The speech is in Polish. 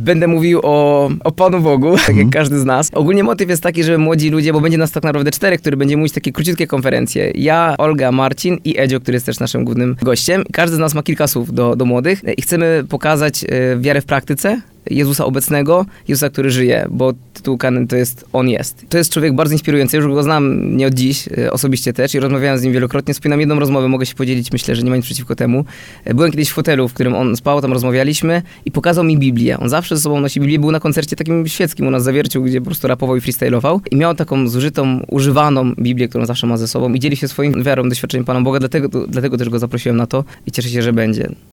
Będę mówił o Panu Bogu, tak jak każdy z nas. Ogólnie motyw jest taki, że młodzi ludzie, bo będzie nas tak naprawdę 4, który będzie mówić takie króciutkie konferencje. Ja, Olga, Marcin i Edzio, który jest też naszym głównym gościem. Każdy z nas ma kilka słów do młodych i chcemy pokazać wiarę w praktyce, Jezusa obecnego, Jezusa, który żyje, bo tytuł Kanen to jest On jest. To jest człowiek bardzo inspirujący, już go znam nie od dziś, osobiście też i rozmawiałem z nim wielokrotnie. Wspominam jedną rozmowę, mogę się podzielić, myślę, że nie ma nic przeciwko temu. Byłem kiedyś w fotelu, w którym on spał, tam rozmawialiśmy i pokazał mi Biblię. On zawsze ze sobą nosi Biblię, był na koncercie takim świeckim u nas w Zawierciu, gdzie po prostu rapował i freestylował i miał taką zużytą, używaną Biblię, którą zawsze ma ze sobą i dzieli się swoim wiarą, doświadczeniem Pana Boga, dlatego też go zaprosiłem na to i cieszę się, że będzie.